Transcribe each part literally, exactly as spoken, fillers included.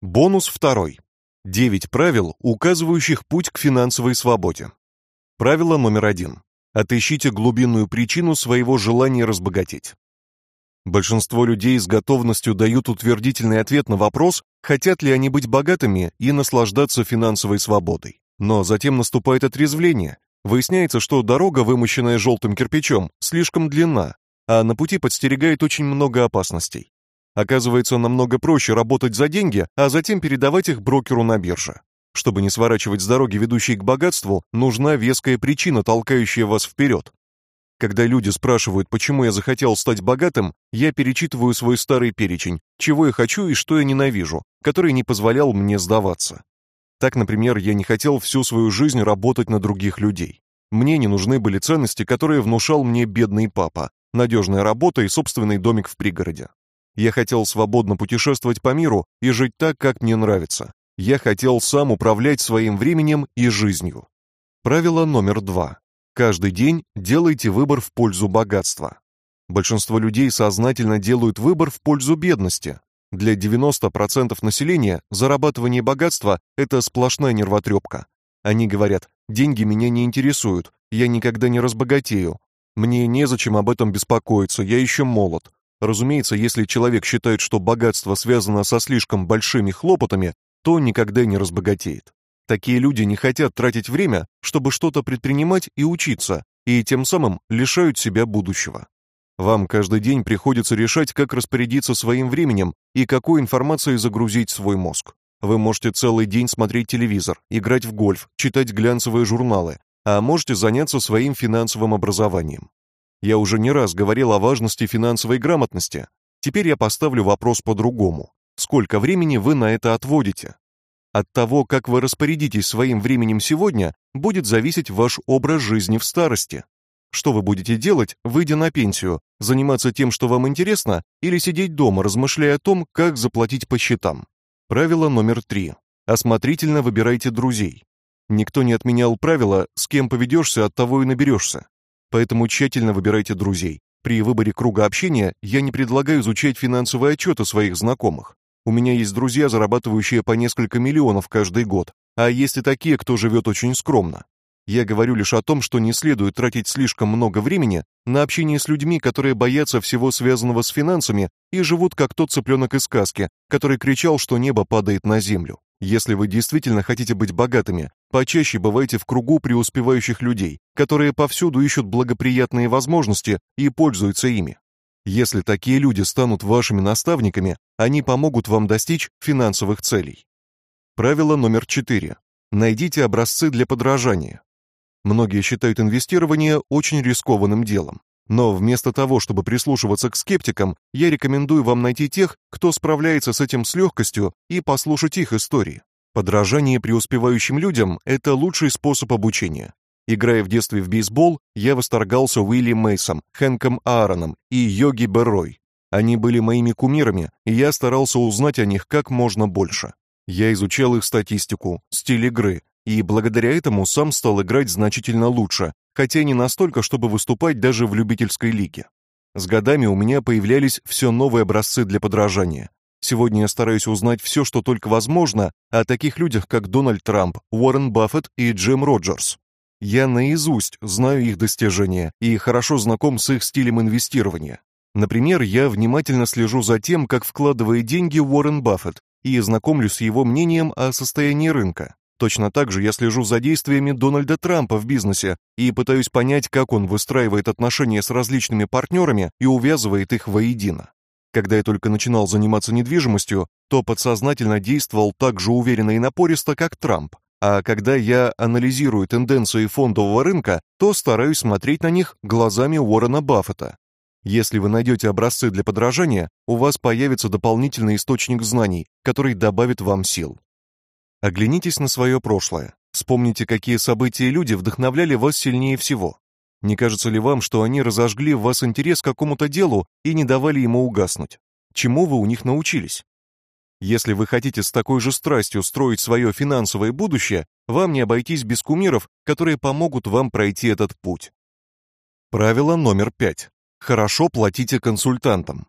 Бонус второй. девять правил, указывающих путь к финансовой свободе. Правило номер один. Отыщите глубинную причину своего желания разбогатеть. Большинство людей с готовностью дают утвердительный ответ на вопрос, хотят ли они быть богатыми и наслаждаться финансовой свободой. Но затем наступает отрезвление. Выясняется, что дорога, вымощенная желтым кирпичом, слишком длинна, а на пути подстерегает очень много опасностей. Оказывается, намного проще работать за деньги, а затем передавать их брокеру на бирже. Чтобы не сворачивать с дороги, ведущей к богатству, нужна веская причина, толкающая вас вперед. Когда люди спрашивают, почему я захотел стать богатым, я перечитываю свой старый перечень, чего я хочу и что я ненавижу, который не позволял мне сдаваться. Так, например, я не хотел всю свою жизнь работать на других людей. Мне не нужны были ценности, которые внушал мне бедный папа, надежная работа и собственный домик в пригороде. Я хотел свободно путешествовать по миру и жить так, как мне нравится. Я хотел сам управлять своим временем и жизнью. Правило номер два. Каждый день делайте выбор в пользу богатства. Большинство людей сознательно делают выбор в пользу бедности. Для девяноста процентов населения зарабатывание богатства – это сплошная нервотрепка. Они говорят: деньги меня не интересуют, я никогда не разбогатею, мне незачем об этом беспокоиться, я еще молод. Разумеется, если человек считает, что богатство связано со слишком большими хлопотами, то никогда не разбогатеет. Такие люди не хотят тратить время, чтобы что-то предпринимать и учиться, и тем самым лишают себя будущего. Вам каждый день приходится решать, как распорядиться своим временем и какой информацией загрузить свой мозг. Вы можете целый день смотреть телевизор, играть в гольф, читать глянцевые журналы, а можете заняться своим финансовым образованием. Я уже не раз говорил о важности финансовой грамотности. Теперь я поставлю вопрос по-другому. Сколько времени вы на это отводите? От того, как вы распорядитесь своим временем сегодня, будет зависеть ваш образ жизни в старости. Что вы будете делать, выйдя на пенсию? Заниматься тем, что вам интересно, или сидеть дома, размышляя о том, как заплатить по счетам? Правило номер три. Осмотрительно выбирайте друзей. Никто не отменял правило: с кем поведешься, от того и наберешься. Поэтому тщательно выбирайте друзей. При выборе круга общения я не предлагаю изучать финансовые отчеты своих знакомых. У меня есть друзья, зарабатывающие по несколько миллионов каждый год, а есть и такие, кто живет очень скромно. Я говорю лишь о том, что не следует тратить слишком много времени на общение с людьми, которые боятся всего связанного с финансами и живут как тот цыпленок из сказки, который кричал, что небо падает на землю. Если вы действительно хотите быть богатыми, почаще бывайте в кругу преуспевающих людей, которые повсюду ищут благоприятные возможности и пользуются ими. Если такие люди станут вашими наставниками, они помогут вам достичь финансовых целей. Правило номер четыре. Найдите образцы для подражания. Многие считают инвестирование очень рискованным делом. Но вместо того, чтобы прислушиваться к скептикам, я рекомендую вам найти тех, кто справляется с этим с легкостью, и послушать их истории. Подражание преуспевающим людям – это лучший способ обучения. Играя в детстве в бейсбол, я восторгался Уилли Мейсом, Хэнком Аароном и Йоги Беррой. Они были моими кумирами, и я старался узнать о них как можно больше. Я изучал их статистику, стиль игры, и благодаря этому сам стал играть значительно лучше, хотя не настолько, чтобы выступать даже в любительской лиге. С годами у меня появлялись все новые образцы для подражания. Сегодня я стараюсь узнать все, что только возможно, о таких людях, как Дональд Трамп, Уоррен Баффет и Джим Роджерс. Я наизусть знаю их достижения и хорошо знаком с их стилем инвестирования. Например, я внимательно слежу за тем, как вкладывает деньги Уоррен Баффет, и знакомлюсь с его мнением о состоянии рынка. Точно так же я слежу за действиями Дональда Трампа в бизнесе и пытаюсь понять, как он выстраивает отношения с различными партнерами и увязывает их воедино. Когда я только начинал заниматься недвижимостью, то подсознательно действовал так же уверенно и напористо, как Трамп. А когда я анализирую тенденции фондового рынка, то стараюсь смотреть на них глазами Уоррена Баффета. Если вы найдете образцы для подражания, у вас появится дополнительный источник знаний, который добавит вам сил. Оглянитесь на свое прошлое. Вспомните, какие события и люди вдохновляли вас сильнее всего. Не кажется ли вам, что они разожгли в вас интерес к какому-то делу и не давали ему угаснуть? Чему вы у них научились? Если вы хотите с такой же страстью строить свое финансовое будущее, вам не обойтись без кумиров, которые помогут вам пройти этот путь. Правило номер пять. Хорошо платите консультантам.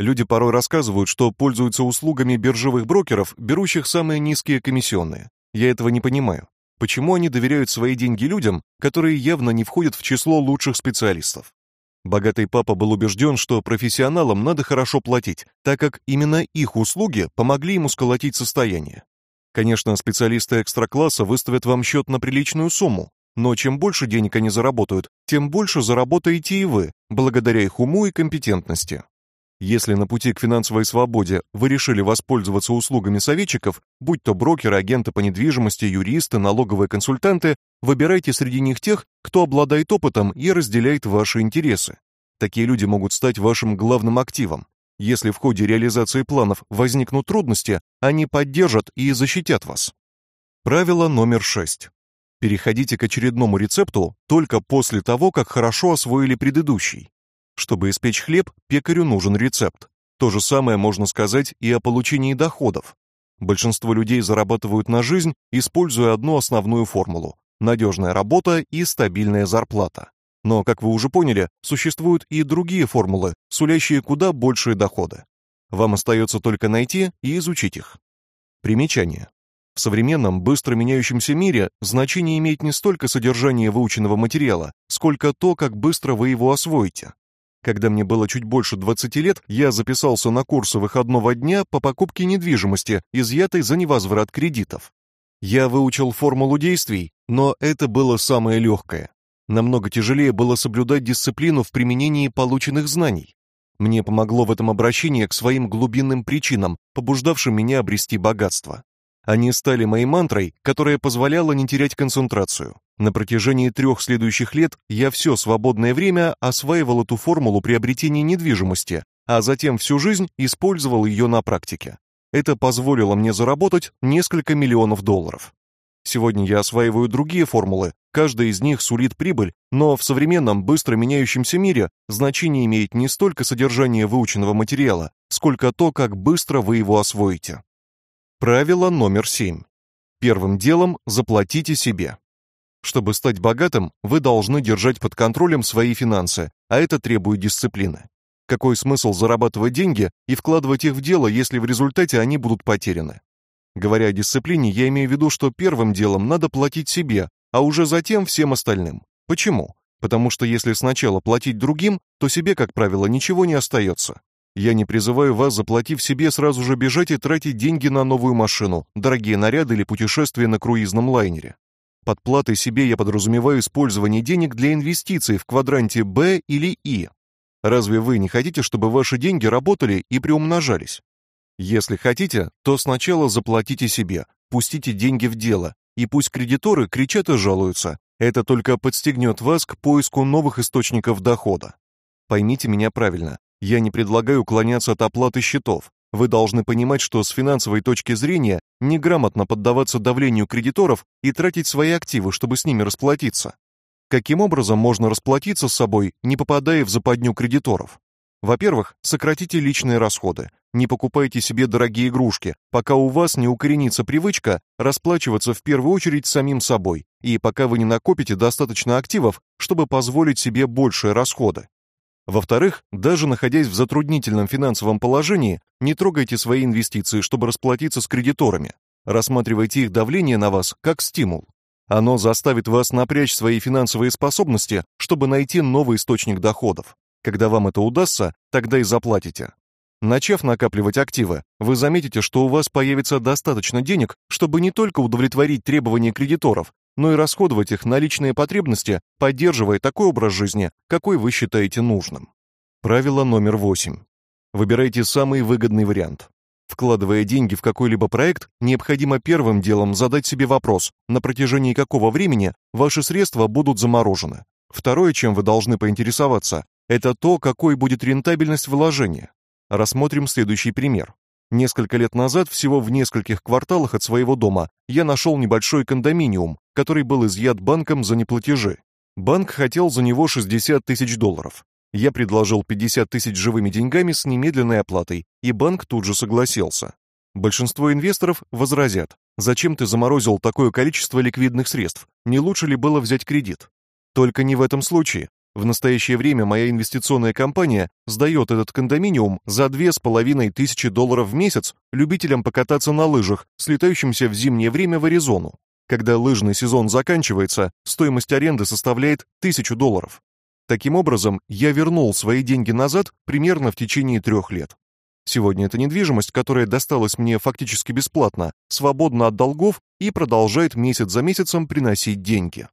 Люди порой рассказывают, что пользуются услугами биржевых брокеров, берущих самые низкие комиссионные. Я этого не понимаю. Почему они доверяют свои деньги людям, которые явно не входят в число лучших специалистов? Богатый папа был убежден, что профессионалам надо хорошо платить, так как именно их услуги помогли ему сколотить состояние. Конечно, специалисты экстра-класса выставят вам счет на приличную сумму, но чем больше денег они заработают, тем больше заработаете и вы, благодаря их уму и компетентности. Если на пути к финансовой свободе вы решили воспользоваться услугами советчиков, будь то брокеры, агенты по недвижимости, юристы, налоговые консультанты, выбирайте среди них тех, кто обладает опытом и разделяет ваши интересы. Такие люди могут стать вашим главным активом. Если в ходе реализации планов возникнут трудности, они поддержат и защитят вас. Правило номер шесть. Переходите к очередному рецепту только после того, как хорошо освоили предыдущий. Чтобы испечь хлеб, пекарю нужен рецепт. То же самое можно сказать и о получении доходов. Большинство людей зарабатывают на жизнь, используя одну основную формулу: надежная работа и стабильная зарплата. Но, как вы уже поняли, существуют и другие формулы, сулящие куда большие доходы. Вам остается только найти и изучить их. Примечание. В современном, быстро меняющемся мире значение имеет не столько содержание выученного материала, сколько то, как быстро вы его освоите. Когда мне было чуть больше двадцати лет, я записался на курсы выходного дня по покупке недвижимости, изъятой за невозврат кредитов. Я выучил формулу действий, но это было самое легкое. Намного тяжелее было соблюдать дисциплину в применении полученных знаний. Мне помогло в этом обращение к своим глубинным причинам, побуждавшим меня обрести богатство. Они стали моей мантрой, которая позволяла не терять концентрацию. На протяжении трех следующих лет я все свободное время осваивал эту формулу приобретения недвижимости, а затем всю жизнь использовал ее на практике. Это позволило мне заработать несколько миллионов долларов. Сегодня я осваиваю другие формулы, каждая из них сулит прибыль, но в современном быстро меняющемся мире значение имеет не столько содержание выученного материала, сколько то, как быстро вы его освоите. Правило номер семь. Первым делом заплатите себе. Чтобы стать богатым, вы должны держать под контролем свои финансы, а это требует дисциплины. Какой смысл зарабатывать деньги и вкладывать их в дело, если в результате они будут потеряны? Говоря о дисциплине, я имею в виду, что первым делом надо платить себе, а уже затем всем остальным. Почему? Потому что если сначала платить другим, то себе, как правило, ничего не остается. Я не призываю вас, заплатив себе, сразу же бежать и тратить деньги на новую машину, дорогие наряды или путешествия на круизном лайнере. Под платой себе я подразумеваю использование денег для инвестиций в квадранте Б или И. Разве вы не хотите, чтобы ваши деньги работали и приумножались? Если хотите, то сначала заплатите себе, пустите деньги в дело, и пусть кредиторы кричат и жалуются. Это только подстегнет вас к поиску новых источников дохода. Поймите меня правильно. Я не предлагаю уклоняться от оплаты счетов. Вы должны понимать, что с финансовой точки зрения неграмотно поддаваться давлению кредиторов и тратить свои активы, чтобы с ними расплатиться. Каким образом можно расплатиться с собой, не попадая в западню кредиторов? Во-первых, сократите личные расходы. Не покупайте себе дорогие игрушки, пока у вас не укоренится привычка расплачиваться в первую очередь самим собой, и пока вы не накопите достаточно активов, чтобы позволить себе большие расходы. Во-вторых, даже находясь в затруднительном финансовом положении, не трогайте свои инвестиции, чтобы расплатиться с кредиторами. Рассматривайте их давление на вас как стимул. Оно заставит вас напрячь свои финансовые способности, чтобы найти новый источник доходов. Когда вам это удастся, тогда и заплатите. Начав накапливать активы, вы заметите, что у вас появится достаточно денег, чтобы не только удовлетворить требования кредиторов, но и расходовать их на личные потребности, поддерживая такой образ жизни, какой вы считаете нужным. Правило номер восемь. Выбирайте самый выгодный вариант. Вкладывая деньги в какой-либо проект, необходимо первым делом задать себе вопрос, на протяжении какого времени ваши средства будут заморожены. Второе, чем вы должны поинтересоваться, это то, какой будет рентабельность вложения. Рассмотрим следующий пример. Несколько лет назад, всего в нескольких кварталах от своего дома, я нашел небольшой кондоминиум, который был изъят банком за неплатежи. Банк хотел за него шестьдесят тысяч долларов. Я предложил пятьдесят тысяч живыми деньгами с немедленной оплатой, и банк тут же согласился. Большинство инвесторов возразят: «Зачем ты заморозил такое количество ликвидных средств? Не лучше ли было взять кредит?» Только не в этом случае. В настоящее время моя инвестиционная компания сдает этот кондоминиум за две с половиной тысячи долларов в месяц любителям покататься на лыжах, слетающимся в зимнее время в Аризону. Когда лыжный сезон заканчивается, стоимость аренды составляет тысячу долларов. Таким образом, я вернул свои деньги назад примерно в течение трех лет. Сегодня эта недвижимость, которая досталась мне фактически бесплатно, свободна от долгов и продолжает месяц за месяцем приносить деньги.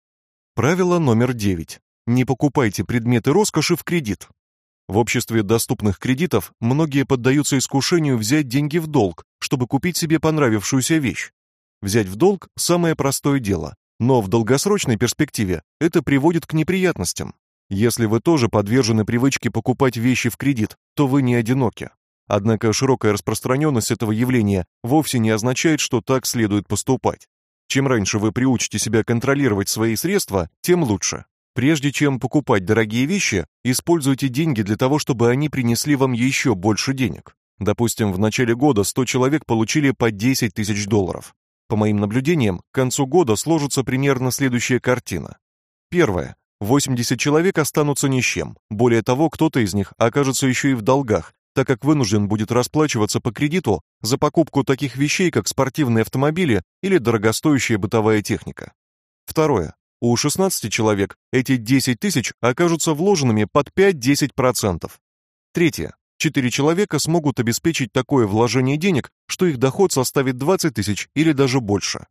Правило номер девять. Не покупайте предметы роскоши в кредит. В обществе доступных кредитов многие поддаются искушению взять деньги в долг, чтобы купить себе понравившуюся вещь. Взять в долг – самое простое дело, но в долгосрочной перспективе это приводит к неприятностям. Если вы тоже подвержены привычке покупать вещи в кредит, то вы не одиноки. Однако широкая распространенность этого явления вовсе не означает, что так следует поступать. Чем раньше вы приучите себя контролировать свои средства, тем лучше. Прежде чем покупать дорогие вещи, используйте деньги для того, чтобы они принесли вам еще больше денег. Допустим, в начале года сто человек получили по десять тысяч долларов. По моим наблюдениям, к концу года сложится примерно следующая картина. Первое. восемьдесят человек останутся ни с чем. Более того, кто-то из них окажется еще и в долгах, так как вынужден будет расплачиваться по кредиту за покупку таких вещей, как спортивные автомобили или дорогостоящая бытовая техника. Второе. У шестнадцати человек эти десять тысяч окажутся вложенными под пять-десять процентов. Третье. четыре человека смогут обеспечить такое вложение денег, что их доход составит двадцать тысяч или даже больше.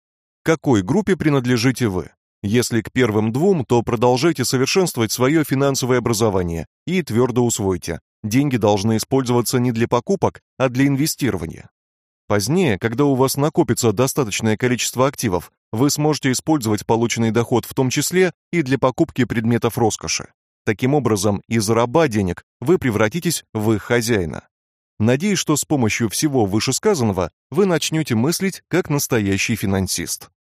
К какой группе принадлежите вы? Если к первым двум, то продолжайте совершенствовать свое финансовое образование и твердо усвойте: деньги должны использоваться не для покупок, а для инвестирования. Позднее, когда у вас накопится достаточное количество активов, вы сможете использовать полученный доход в том числе и для покупки предметов роскоши. Таким образом, из раба денег вы превратитесь в их хозяина. Надеюсь, что с помощью всего вышесказанного вы начнете мыслить как настоящий финансист.